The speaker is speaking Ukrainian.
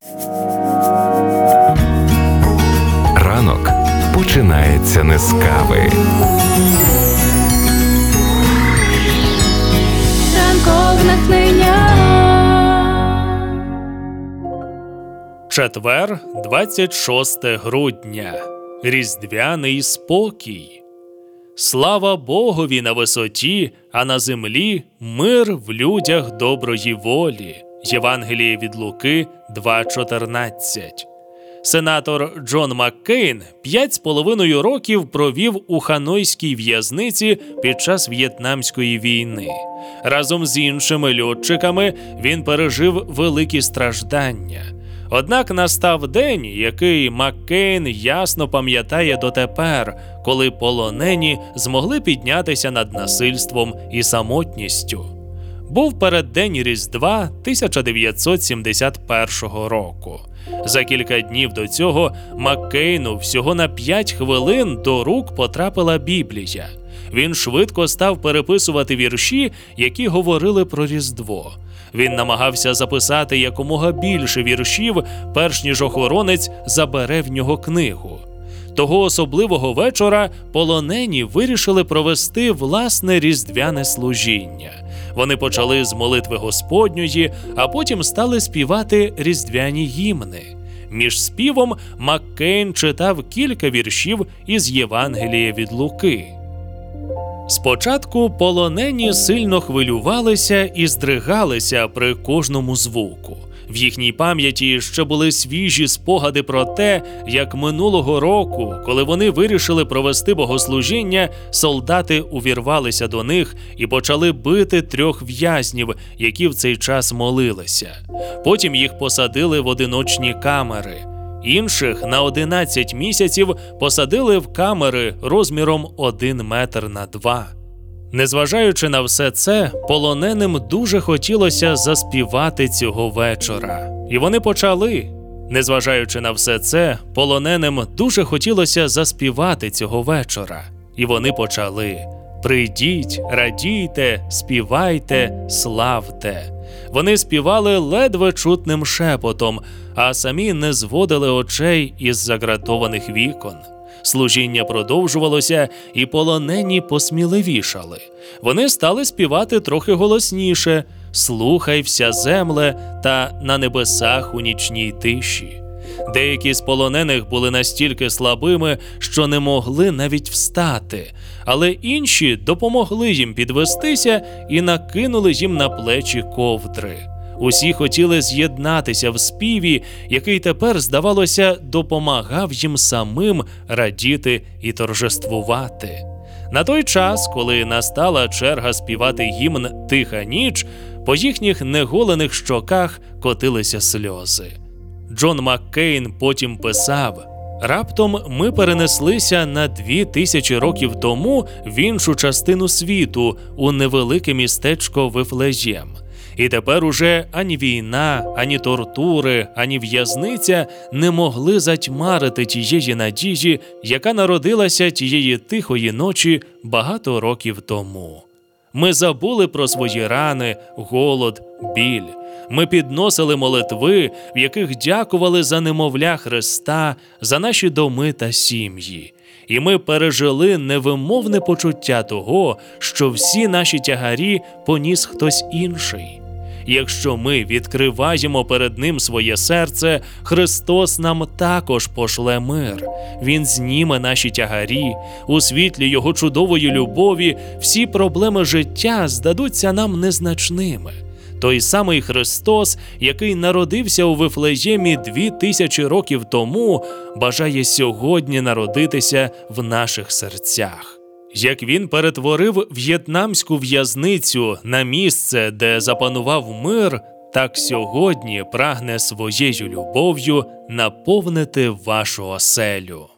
Ранок починається не з кави. Ранкове натхнення. Четвер, 26 грудня. Різдвяний спокій. Слава Богові на висоті, а на землі мир в людях доброї волі. Євангеліє від Луки 2:14. Сенатор Джон Маккейн 5,5 років провів у ханойській в'язниці під час В'єтнамської війни. Разом з іншими льотчиками він пережив великі страждання. Однак настав день, який Маккейн ясно пам'ятає дотепер, коли полонені змогли піднятися над насильством і самотністю. Був переддень Різдва 1971 року. За кілька днів до цього Маккейну всього на 5 хвилин до рук потрапила Біблія. Він швидко став переписувати вірші, які говорили про Різдво. Він намагався записати якомога більше віршів, перш ніж охоронець забере в нього книгу. Того особливого вечора полонені вирішили провести власне різдвяне служіння. Вони почали з молитви Господньої, а потім стали співати різдвяні гімни. Між співом Маккейн читав кілька віршів із Євангелія від Луки. Спочатку полонені сильно хвилювалися і здригалися при кожному звуку. В їхній пам'яті ще були свіжі спогади про те, як минулого року, коли вони вирішили провести богослужіння, солдати увірвалися до них і почали бити 3 в'язнів, які в цей час молилися. Потім їх посадили в одиночні камери. Інших на 11 місяців посадили в камери розміром 1 метр на 2. Незважаючи на все це, полоненим дуже хотілося заспівати цього вечора. І вони почали. Незважаючи на все це, полоненим дуже хотілося заспівати цього вечора. І вони почали. «Прийдіть, радійте, співайте, славте». Вони співали ледве чутним шепотом, а самі не зводили очей із загратованих вікон. Служіння продовжувалося, і полонені посміливішали. Вони стали співати трохи голосніше «Слухай, вся земле» та «На небесах у нічній тиші». Деякі з полонених були настільки слабими, що не могли навіть встати, але інші допомогли їм підвестися і накинули їм на плечі ковдри. Усі хотіли з'єднатися в співі, який тепер, здавалося, допомагав їм самим радіти і торжествувати. На той час, коли настала черга співати гімн «Тиха ніч», по їхніх неголених щоках котилися сльози. Джон Маккейн потім писав: «Раптом ми перенеслися на 2000 років тому в іншу частину світу, у невелике містечко Вифлеєм. І тепер уже ані війна, ані тортури, ані в'язниця не могли затьмарити тієї надії, яка народилася тієї тихої ночі багато років тому. Ми забули про свої рани, голод, біль. Ми підносили молитви, в яких дякували за немовля Христа, за наші доми та сім'ї. І ми пережили невимовне почуття того, що всі наші тягарі поніс хтось інший. Якщо ми відкриваємо перед Ним своє серце, Христос нам також пошле мир. Він зніме наші тягарі. У світлі Його чудової любові всі проблеми життя здадуться нам незначними. Той самий Христос, який народився у Вифлеємі 2000 років тому, бажає сьогодні народитися в наших серцях. Як він перетворив в'єтнамську в'язницю на місце, де запанував мир, так сьогодні прагне своєю любов'ю наповнити вашу оселю.